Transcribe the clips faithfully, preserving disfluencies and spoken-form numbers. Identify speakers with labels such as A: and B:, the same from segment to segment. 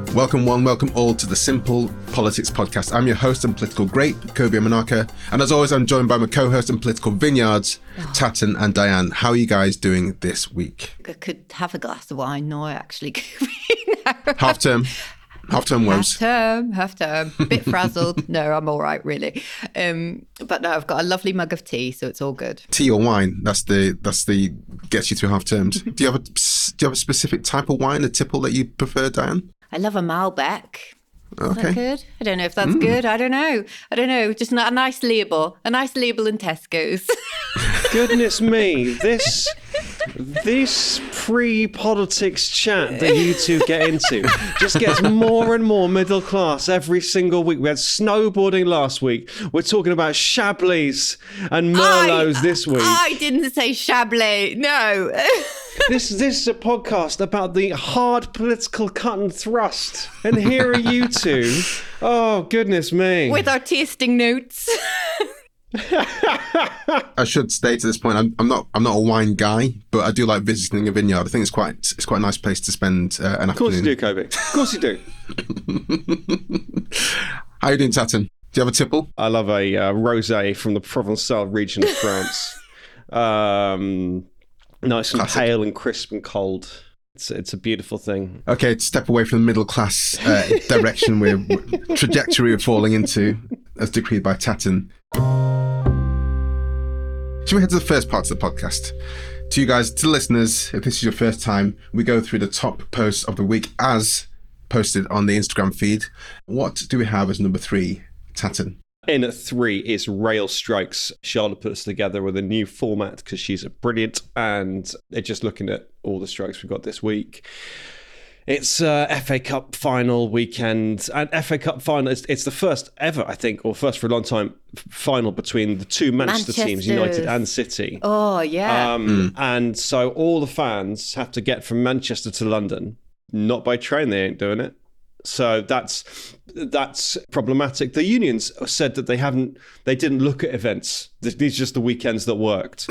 A: Welcome one, welcome all to the Simple Politics Podcast. I'm your host and political grape, Kobe Manaka, and as always I'm joined by my co-host and political vineyards, oh. Tatton and Diane. How are you guys doing this week?
B: I could have a glass of wine now, actually.
A: Half term. Half term woes.
B: Half term, half term. A bit frazzled. No, I'm all right, really. Um, but no, I've got a lovely mug of tea, so it's all good.
A: Tea or wine? That's the that's the gets you through half terms. Do you have a do you have a specific type of wine, a tipple that you prefer, Diane?
B: I love a Malbec. Is
A: okay.
B: that good? I don't know if that's
A: mm.
B: good. I don't know. I don't know. Just not a nice label. A nice label in Tesco's.
C: Goodness me, this this pre-politics chat that you two get into just gets more and more middle class every single week. We had snowboarding last week. We're talking about Chablis and Merlots
B: I,
C: this week.
B: I didn't say Chablis. No.
C: This this is a podcast about the hard political cut and thrust, and here are you two. Oh goodness me!
B: With our tasting notes.
A: I should state at this point, I'm, I'm not I'm not a wine guy, but I do like visiting a vineyard. I think it's quite it's quite a nice place to spend uh, an afternoon.
C: Of course you do, Kobe. Of course you do.
A: How are you doing, Tatton? Do you have a tipple?
C: I love a uh, rosé from the Provençal region of France. um, nice and
A: Classic.
C: Pale and crisp and cold. It's it's a beautiful thing.
A: Okay, to step away from the middle class uh, direction we're trajectory we're falling into, as decreed by Tatton. Should we head to the first part of the podcast? To you guys, to the listeners, if this is your first time, we go through the top posts of the week as posted on the Instagram feed. What do we have as number three, Tatton?
C: In at three is Rail Strikes. Charlotte puts together with a new format because she's brilliant, and they're just looking at all the strikes we've got this week. It's uh, F A Cup final weekend, and F A Cup final, it's, it's the first ever, I think, or first for a long time, final between the two Manchester teams, United and City.
B: Oh, yeah.
C: Um,
A: mm.
C: And so all the fans have to get from Manchester to London, not by train, they ain't doing it. So that's that's problematic. The unions said that they haven't, they didn't look at events. These are just the weekends that worked.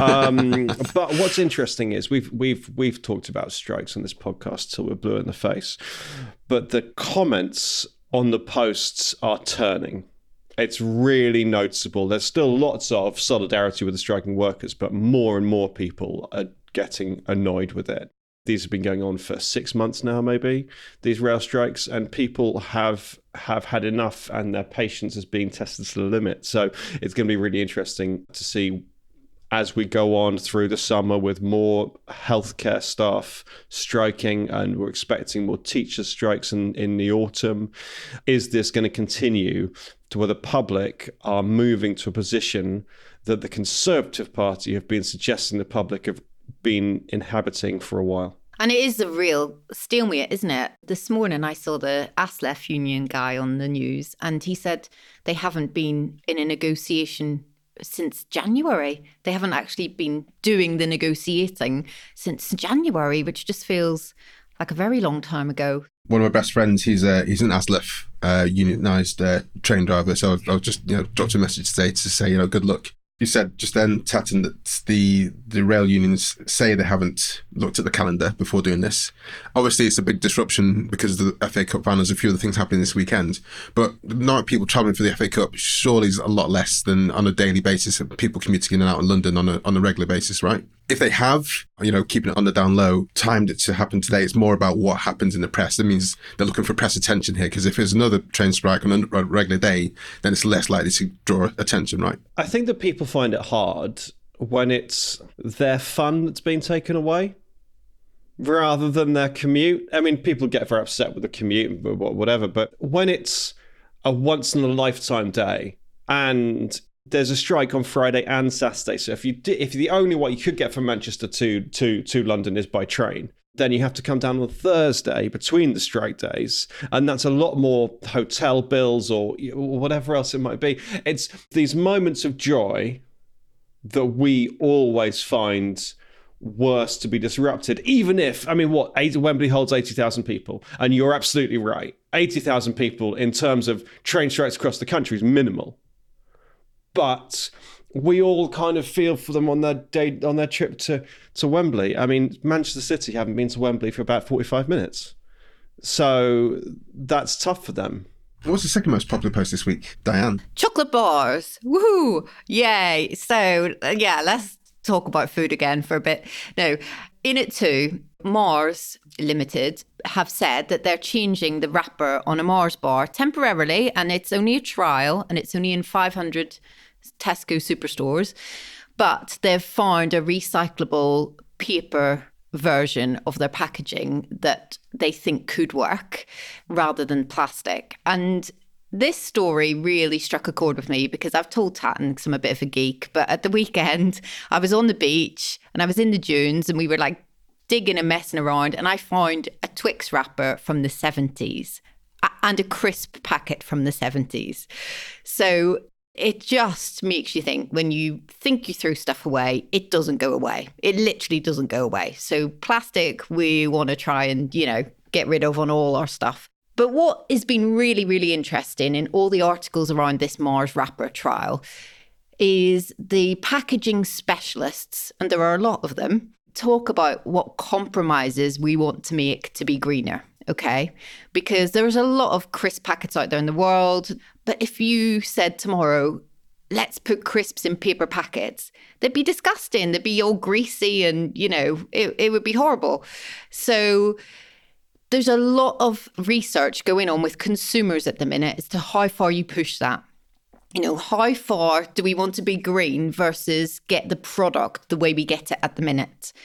C: Um, but what's interesting is we've we've we've talked about strikes on this podcast till we're blue in the face. But the comments on the posts are turning. It's really noticeable. There's still lots of solidarity with the striking workers, but more and more people are getting annoyed with it. These have been going on for six months now, maybe, these rail strikes, and people have have had enough, and their patience is being tested to the limit. So it's going to be really interesting to see as we go on through the summer with more healthcare staff striking, and we're expecting more teacher strikes in, in the autumn. Is this going to continue to where the public are moving to a position that the Conservative Party have been suggesting the public have been inhabiting for a while?
B: And it is a real stalemate, isn't it? This morning I saw the A S L E F union guy on the news, and he said they haven't been in a negotiation since January. They haven't actually been doing the negotiating since January, which just feels like a very long time ago.
A: One of my best friends, he's a, he's an A S L E F uh, unionised uh, train driver, so I was just you know dropped a message today to say you know good luck. You said just then, Tatton, that the, the rail unions say they haven't looked at the calendar before doing this. Obviously, it's a big disruption because of the F A Cup final. There's a few other things happening this weekend. But the number of people travelling for the F A Cup surely is a lot less than on a daily basis of people commuting in and out of London on a on a regular basis, right? If they have, you know, keeping it on the down low, timed it to happen today, it's more about what happens in the press. That means they're looking for press attention here, because if there's another train strike on a regular day, then it's less likely to draw attention, right?
C: I think that people find it hard when it's their fun that's being taken away rather than their commute. I mean, people get very upset with the commute, whatever, but when it's a once in a lifetime day and there's a strike on Friday and Saturday, so if you di- if the only way you could get from Manchester to to to London is by train, then you have to come down on Thursday between the strike days, and that's a lot more hotel bills or whatever else it might be. It's these moments of joy that we always find worse to be disrupted, even if, I mean, what, eight, Wembley holds eighty thousand people, and you're absolutely right. eighty thousand people in terms of train strikes across the country is minimal. But we all kind of feel for them on their day, on their trip to, to Wembley. I mean, Manchester City haven't been to Wembley for about forty-five minutes. So that's tough for them.
A: What's the second most popular post this week, Diane?
B: Chocolate bars. Woohoo! Yay! So, uh, yeah, let's talk about food again for a bit. No, in it too, Mars Limited have said that they're changing the wrapper on a Mars bar temporarily, and it's only a trial, and it's only in five hundred Tesco superstores. But they've found a recyclable paper version of their packaging that they think could work rather than plastic. And this story really struck a chord with me because I've told Tatton, because I'm a bit of a geek, but at the weekend I was on the beach and I was in the dunes and we were like digging and messing around, and I found a Twix wrapper from the seventies and a crisp packet from the seventies. So it just makes you think, when you think you throw stuff away, it doesn't go away. It literally doesn't go away. So plastic, we want to try and, you know, get rid of on all our stuff. But what has been really, really interesting in all the articles around this Mars wrapper trial is the packaging specialists, and there are a lot of them, talk about what compromises we want to make to be greener. Okay, because there's a lot of crisp packets out there in the world. But if you said tomorrow, let's put crisps in paper packets, they'd be disgusting. They'd be all greasy and, you know, it, it would be horrible. So there's a lot of research going on with consumers at the minute as to how far you push that. You know, how far do we want to be green versus get the product the way we get it at the minute?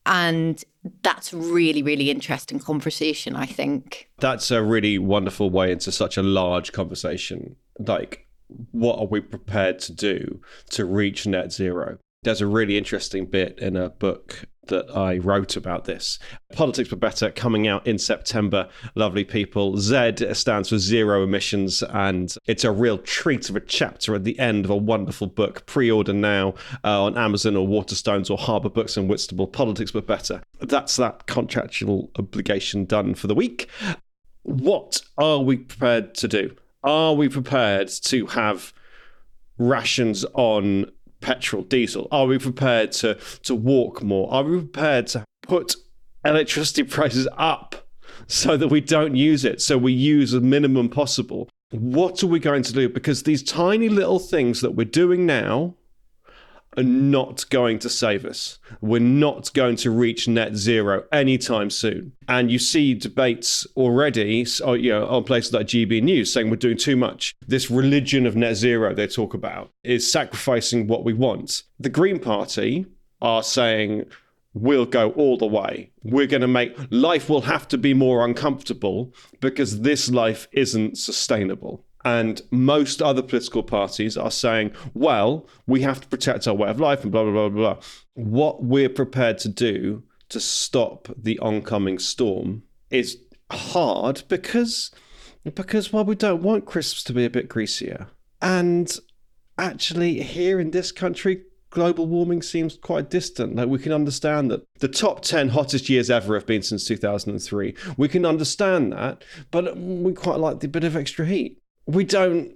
B: And that's really, really interesting conversation, I think.
C: That's a really wonderful way into such a large conversation. Like, what are we prepared to do to reach net zero? There's a really interesting bit in a book that I wrote about this. Politics for Better, coming out in September. Lovely people. Z stands for Zero Emissions, and it's a real treat of a chapter at the end of a wonderful book. Pre-order now uh, on Amazon or Waterstones or Harbour Books and Whitstable. Politics for Better. That's that contractual obligation done for the week. What are we prepared to do? Are we prepared to have rations on petrol, diesel? Are we prepared to to walk more? Are we prepared to put electricity prices up so that we don't use it, so we use the minimum possible? What are we going to do? Because these tiny little things that we're doing now are not going to save us. We're not going to reach net zero anytime soon. And you see debates already, so, you know, on places like G B News saying we're doing too much. This religion of net zero they talk about is sacrificing what we want. The Green Party are saying we'll go all the way. We're going to make life will have to be more uncomfortable because this life isn't sustainable. And most other political parties are saying, well, we have to protect our way of life and blah, blah, blah, blah. What we're prepared to do to stop the oncoming storm is hard because, because well, we don't want crisps to be a bit greasier. And actually, here in this country, global warming seems quite distant. Like, we can understand that the top ten hottest years ever have been since two thousand three. We can understand that, but we quite like the bit of extra heat. We don't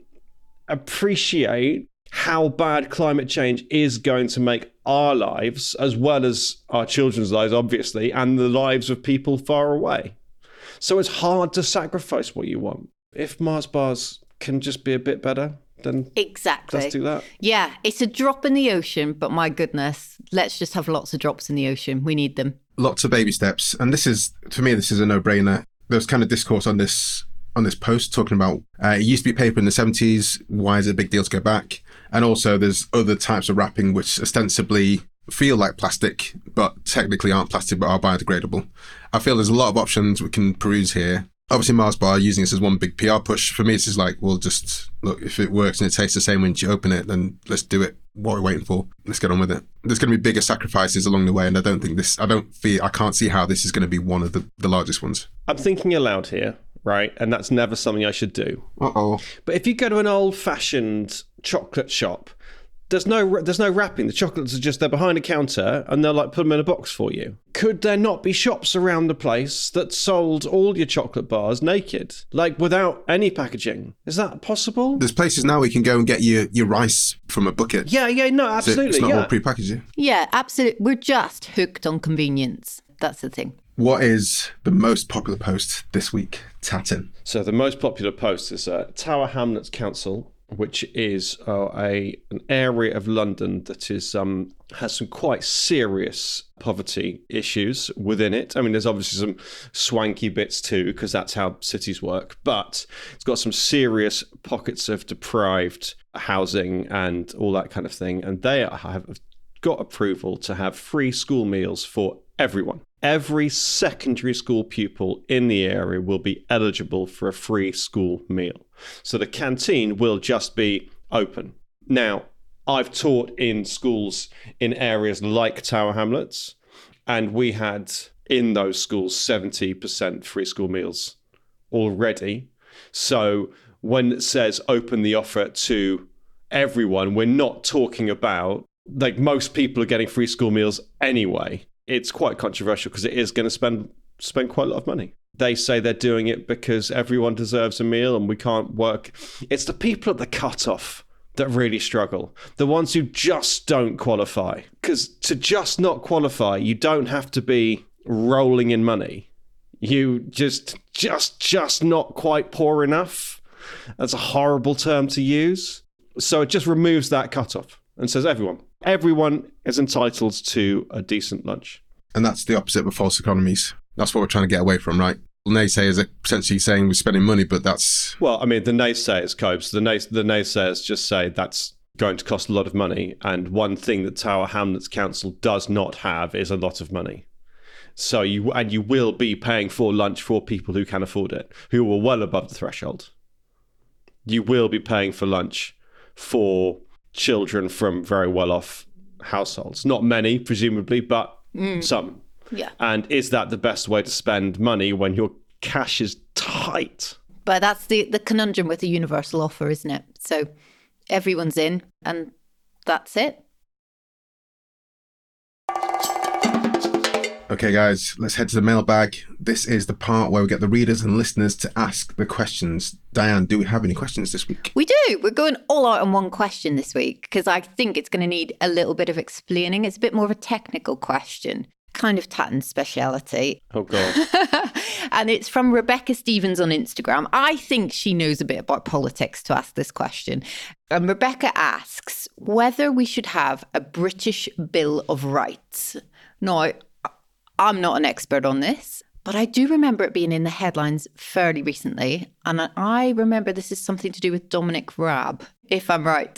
C: appreciate how bad climate change is going to make our lives, as well as our children's lives, obviously, and the lives of people far away. So it's hard to sacrifice what you want. If Mars bars can just be a bit better, then
B: exactly.
C: Let's do that.
B: Yeah, it's a drop in the ocean, but my goodness, let's just have lots of drops in the ocean. We need them.
A: Lots of baby steps. And this is, for me, this is a no-brainer. There was kind of discourse on this on this post talking about uh, it used to be paper in the seventies. Why is it a big deal to go back? And also there's other types of wrapping which ostensibly feel like plastic, but technically aren't plastic, but are biodegradable. I feel there's a lot of options we can peruse here. Obviously, Mars Bar using this as one big P R push. For me, it's just like, well, just look, if it works and it tastes the same when you open it, then let's do it. What are we waiting for? Let's get on with it. There's going to be bigger sacrifices along the way, and I don't think this, I don't feel, I can't see how this is going to be one of the, the largest ones.
C: I'm thinking aloud here, right? And that's never something I should do.
A: Uh-oh.
C: But if you go to an old-fashioned chocolate shop, There's no there's no wrapping. The chocolates are just, they're behind a counter and they'll like put them in a box for you. Could there not be shops around the place that sold all your chocolate bars naked? Like without any packaging? Is that possible?
A: There's places now where you can go and get your, your rice from a bucket.
C: Yeah, yeah, no, absolutely.
A: It's not
C: yeah.
A: all prepackaged.
B: Yeah, absolutely. We're just hooked on convenience. That's the thing.
A: What is the most popular post this week, Tatton?
C: So the most popular post is uh, Tower Hamlets Council, which is uh, a an area of London that is um, has some quite serious poverty issues within it. I mean, there's obviously some swanky bits too, because that's how cities work, but it's got some serious pockets of deprived housing and all that kind of thing. And they have got approval to have free school meals for everyone. Every secondary school pupil in the area will be eligible for a free school meal. So the canteen will just be open. Now, I've taught in schools in areas like Tower Hamlets, and we had in those schools seventy percent free school meals already. So when it says open the offer to everyone, we're not talking about, like, most people are getting free school meals anyway. It's quite controversial because it is going to spend spend quite a lot of money. They say they're doing it because everyone deserves a meal and we can't work. It's the people at the cutoff that really struggle. The ones who just don't qualify. Because to just not qualify, you don't have to be rolling in money. You just, just, just not quite poor enough. That's a horrible term to use. So it just removes that cutoff and says everyone. Everyone is entitled to a decent lunch.
A: And that's the opposite of false economies. That's what we're trying to get away from, right? Naysayers are potentially saying we're spending money, but that's...
C: Well, I mean, the naysayers, Cobes, the, nays- the naysayers just say that's going to cost a lot of money. And one thing that Tower Hamlets Council does not have is a lot of money. So you and you will be paying for lunch for people who can afford it, who are well above the threshold. You will be paying for lunch for children from very well-off households. Not many, presumably, but mm. some.
B: Yeah.
C: And is that the best way to spend money when your cash is tight?
B: But that's the, the conundrum with the universal offer, isn't it? So everyone's in and that's it.
A: Okay, guys, let's head to the mailbag. This is the part where we get the readers and listeners to ask the questions. Diane, do we have any questions this week?
B: We do. We're going all out on one question this week because I think it's going to need a little bit of explaining. It's a bit more of a technical question, kind of Tatton's speciality.
C: Oh, God.
B: And it's from Rebecca Stevens on Instagram. I think she knows a bit about politics to ask this question. And Rebecca asks whether we should have a British Bill of Rights. Now, I'm not an expert on this, but I do remember it being in the headlines fairly recently. And I remember this is something to do with Dominic Raab, if I'm right.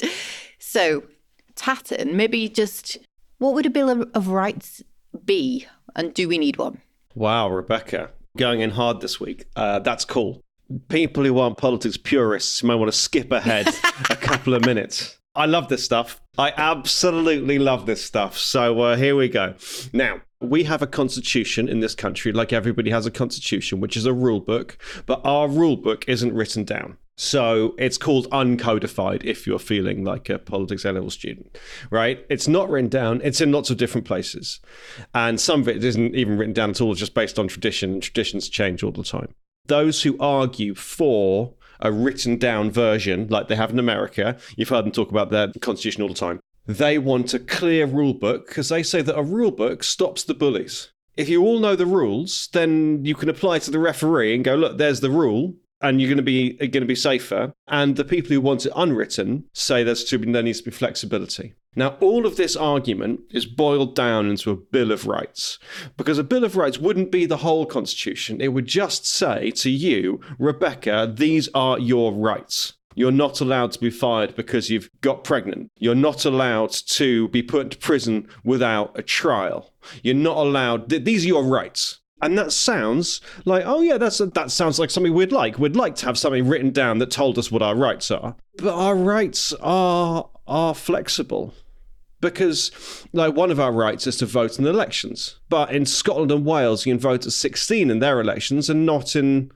B: So, Tatton, maybe just what would a Bill of, of Rights be? And do we need one?
C: Wow, Rebecca, going in hard this week. Uh, that's cool. People who aren't politics purists might want to skip ahead a couple of minutes. I love this stuff. I absolutely love this stuff. So uh, here we go. Now, we have a constitution in this country, like everybody has a constitution, which is a rule book, but our rule book isn't written down. So it's called uncodified if you're feeling like a politics A-level student, right? It's not written down. It's in lots of different places. And some of it isn't even written down at all, just based on tradition. Traditions change all the time. Those who argue for a written down version, like they have in America, you've heard them talk about their constitution all the time. They want a clear rule book because they say that a rule book stops the bullies. If you all know the rules, then you can apply to the referee and go, look, there's the rule, and you're going to be going to be safer. And the people who want it unwritten say there's to be, there needs to be flexibility. Now, all of this argument is boiled down into a Bill of Rights, because a Bill of Rights wouldn't be the whole Constitution. It would just say to you, Rebecca, these are your rights. You're not allowed to be fired because you've got pregnant. You're not allowed to be put into prison without a trial. You're not allowed... Th- these are your rights. And that sounds like, oh yeah, that's a, that sounds like something we'd like. We'd like to have something written down that told us what our rights are. But our rights are are flexible. Because, like, one of our rights is to vote in elections. But in Scotland and Wales, you can vote at sixteen in their elections and not in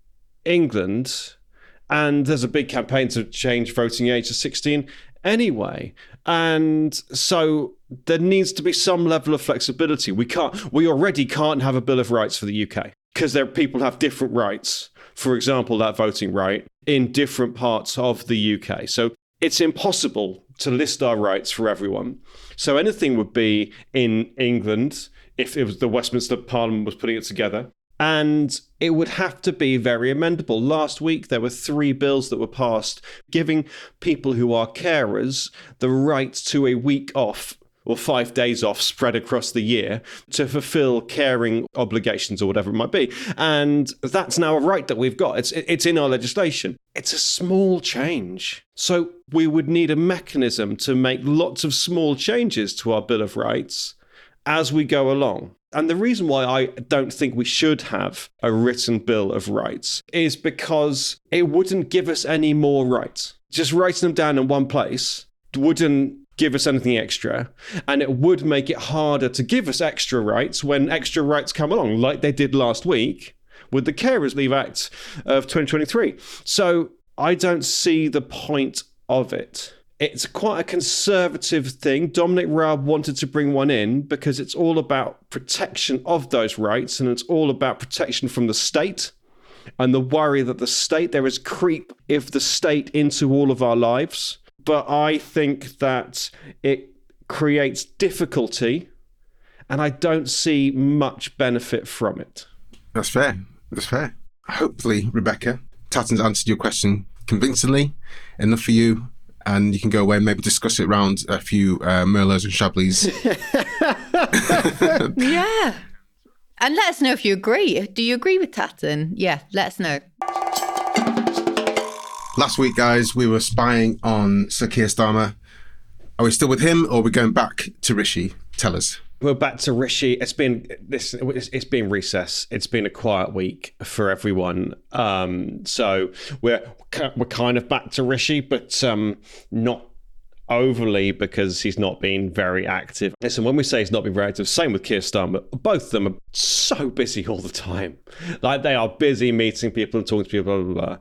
C: England. And there's a big campaign to change voting age to sixteen anyway. And so there needs to be some level of flexibility. We can't, we already can't have a Bill of Rights for the U K because there people have different rights. For example, that voting right in different parts of the U K. So it's impossible to list our rights for everyone. So anything would be in England, if it was the Westminster Parliament was putting it together. And it would have to be very amendable. Last week, there were three bills that were passed giving people who are carers the right to a week off or five days off spread across the year to fulfill caring obligations or whatever it might be. And that's now a right that we've got. It's it's in our legislation. It's a small change. So we would need a mechanism to make lots of small changes to our Bill of Rights as we go along. And the reason why I don't think we should have a written Bill of Rights is because it wouldn't give us any more rights. Just writing them down in one place wouldn't give us anything extra, and it would make it harder to give us extra rights when extra rights come along, like they did last week with the Carers Leave Act of twenty twenty-three. So I don't see the point of it. It's quite a conservative thing. Dominic Raab wanted to bring one in because it's all about protection of those rights, and it's all about protection from the state and the worry that the state, there is creep of the state into all of our lives. But I think that it creates difficulty, and I don't see much benefit from it.
A: That's fair. That's fair. Hopefully, Rebecca, Tatton's answered your question convincingly enough for you, and you can go away and maybe discuss it around a few uh, Merlots and Chablis.
B: Yeah. And let us know if you agree. Do you agree with Tatton? Yeah, let us know.
A: Last week, guys, we were spying on Sir Keir Starmer. Are we still with him, or are we going back to Rishi? Tell us.
C: We're back to Rishi. It's been this. It's been recess. It's been a quiet week for everyone. Um, so we're we're kind of back to Rishi, but um, not overly, because he's not been very active. Listen, when we say he's not been very active, same with Keir Starmer. Both of them are so busy all the time. Like, they are busy meeting people and talking to people. Blah blah blah.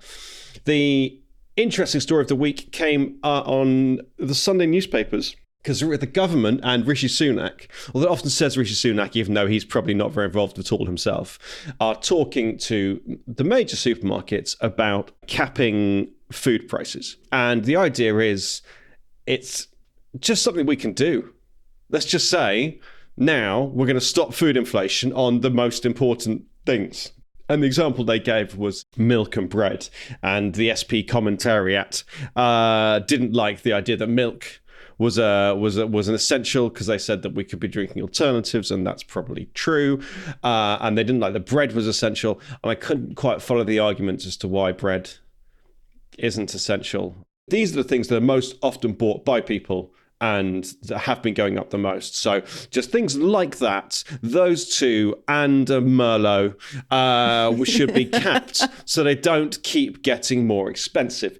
C: The interesting story of the week came uh, on the Sunday newspapers, because the government and Rishi Sunak, although it often says Rishi Sunak, even though he's probably not very involved at all himself, are talking to the major supermarkets about capping food prices. And the idea is it's just something we can do. Let's just say, now we're going to stop food inflation on the most important things. And the example they gave was milk and bread. And the S P Commentariat uh, didn't like the idea that milk was a was a, was an essential, because they said that we could be drinking alternatives, and that's probably true. Uh, and they didn't like that bread was essential. And I couldn't quite follow the arguments as to why bread isn't essential. These are the things that are most often bought by people and that have been going up the most. So just things like that, those two and a Merlot uh, should be capped so they don't keep getting more expensive.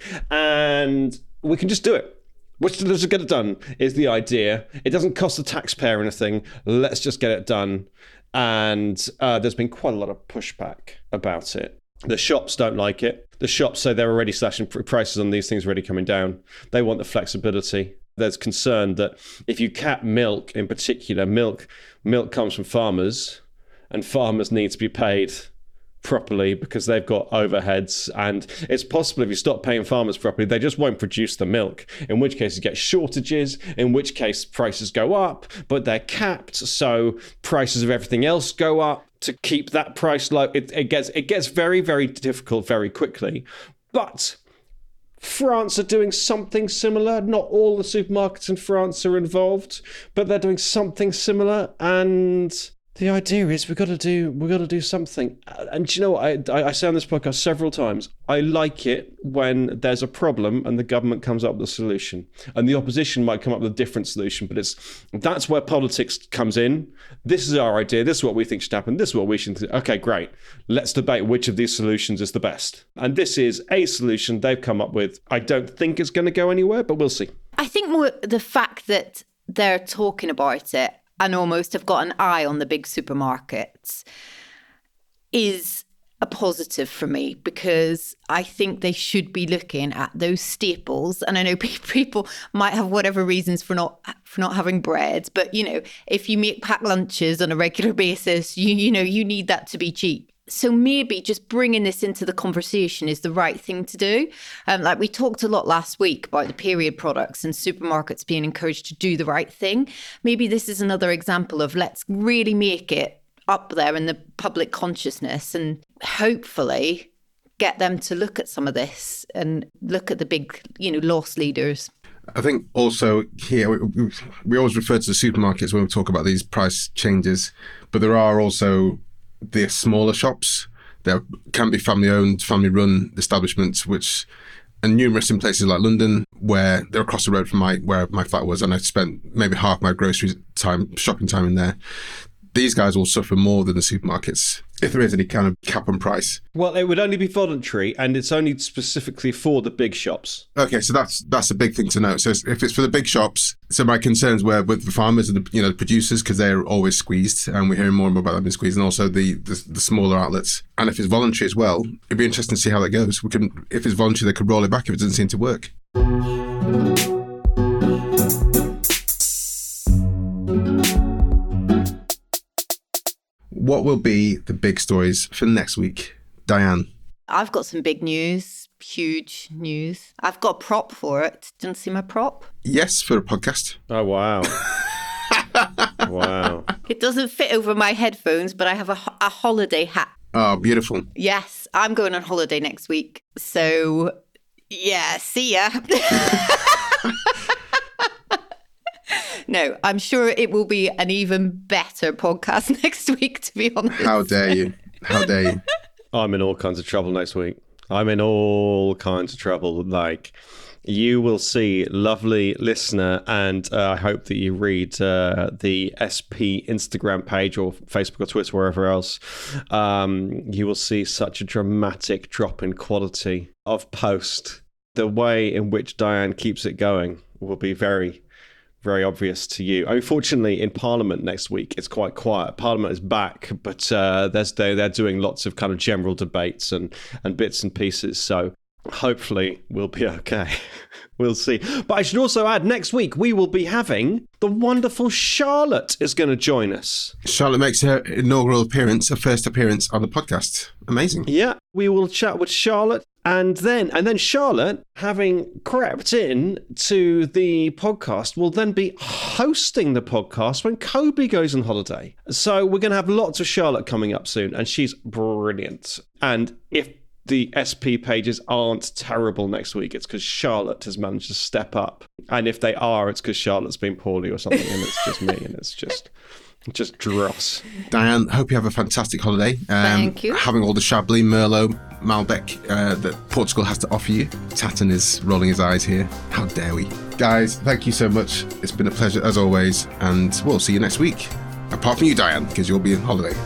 C: And we can just do it. Let's just get it done is the idea. It doesn't cost the taxpayer anything. Let's just get it done. And uh, there's been quite a lot of pushback about it. The shops don't like it. The shops say they're already slashing prices on these things, already coming down. They want the flexibility. There's concern that if you cap milk in particular, milk milk comes from farmers, and farmers need to be paid properly because they've got overheads, and it's possible if you stop paying farmers properly, they just won't produce the milk, in which case you get shortages, in which case prices go up, but they're capped, so prices of everything else go up to keep that price low. It, it gets it gets very, very difficult very quickly. But France are doing something similar. Not all the supermarkets in France are involved, but they're doing something similar. And the idea is we've got to do we've got to do something. And do you know what? I, I say on this podcast several times, I like it when there's a problem and the government comes up with a solution, and the opposition might come up with a different solution. But it's that's where politics comes in. This is our idea. This is what we think should happen. This is what we should do. Okay, great. Let's debate which of these solutions is the best. And this is a solution they've come up with. I don't think it's going to go anywhere, but we'll see.
B: I think more the fact that they're talking about it and almost have got an eye on the big supermarkets is a positive for me, because I think they should be looking at those staples. And I know people might have whatever reasons for not for not having bread, but you know, if you make packed lunches on a regular basis, you you know you need that to be cheap. So maybe just bringing this into the conversation is the right thing to do. Um, like we talked a lot last week about the period products and supermarkets being encouraged to do the right thing. Maybe this is another example of let's really make it up there in the public consciousness and hopefully get them to look at some of this and look at the big, you know, loss leaders.
A: I think also here, we, we always refer to the supermarkets when we talk about these price changes, but there are also the smaller shops. There can be family-owned, family-run establishments, which are numerous in places like London, where they're across the road from my where my flat was, and I spent maybe half my grocery time, shopping time in there. These guys will suffer more than the supermarkets, if there is any kind of cap on price.
C: Well, it would only be voluntary, and it's only specifically for the big shops.
A: Okay, so that's that's a big thing to know. So if it's for the big shops, so my concerns were with the farmers and the, you know, the producers, because they're always squeezed, and we're hearing more and more about them being squeezed, and also the, the the smaller outlets. And if it's voluntary as well, it'd be interesting to see how that goes. We can, if it's voluntary, they could roll it back if it doesn't seem to work. What will be the big stories for next week? Diane?
B: I've got some big news, huge news. I've got a prop for it. Do you want to see my prop?
A: Yes, for a podcast.
C: Oh, wow. Wow.
B: It doesn't fit over my headphones, but I have a, a holiday hat.
A: Oh, beautiful.
B: Yes, I'm going on holiday next week. So, yeah, see ya. No, I'm sure it will be an even better podcast next week, to be honest.
A: How dare you? How dare you?
C: I'm in all kinds of trouble next week. I'm in all kinds of trouble. Like, you will see, lovely listener, and uh, I hope that you read uh, the S P Instagram page or Facebook or Twitter, wherever else. Um, you will see such a dramatic drop in quality of post. The way in which Diane keeps it going will be very... very obvious to you. Unfortunately, in Parliament next week, it's quite quiet. Parliament is back, but uh, there's, they're, they're doing lots of kind of general debates and, and bits and pieces. So hopefully we'll be okay. We'll see. But I should also add, next week we will be having the wonderful Charlotte is going to join us.
A: Charlotte makes her inaugural appearance, her first appearance on the podcast. Amazing.
C: Yeah, we will chat with Charlotte. And then, and then Charlotte, having crept in to the podcast, will then be hosting the podcast when Kobe goes on holiday. So we're going to have lots of Charlotte coming up soon, and she's brilliant. And if the S P pages aren't terrible next week, it's because Charlotte has managed to step up. And if they are, it's because Charlotte's been poorly or something, and it's just me, and it's just... just dross.
A: Diane, hope you have a fantastic holiday.
B: Um, Thank you.
A: Having all the Chablis, Merlot, Malbec uh, that Portugal has to offer you. Tatton is rolling his eyes here. How dare we? Guys, thank you so much. It's been a pleasure as always, and we'll see you next week. Apart from you, Diane, because you'll be on holiday.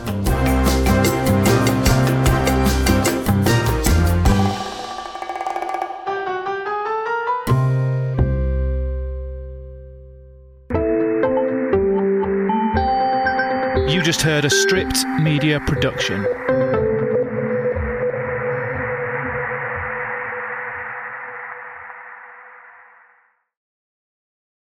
D: You just heard a Stripped Media production.